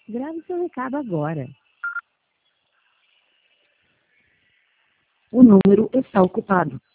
Grave seu recado agora. O número está ocupado.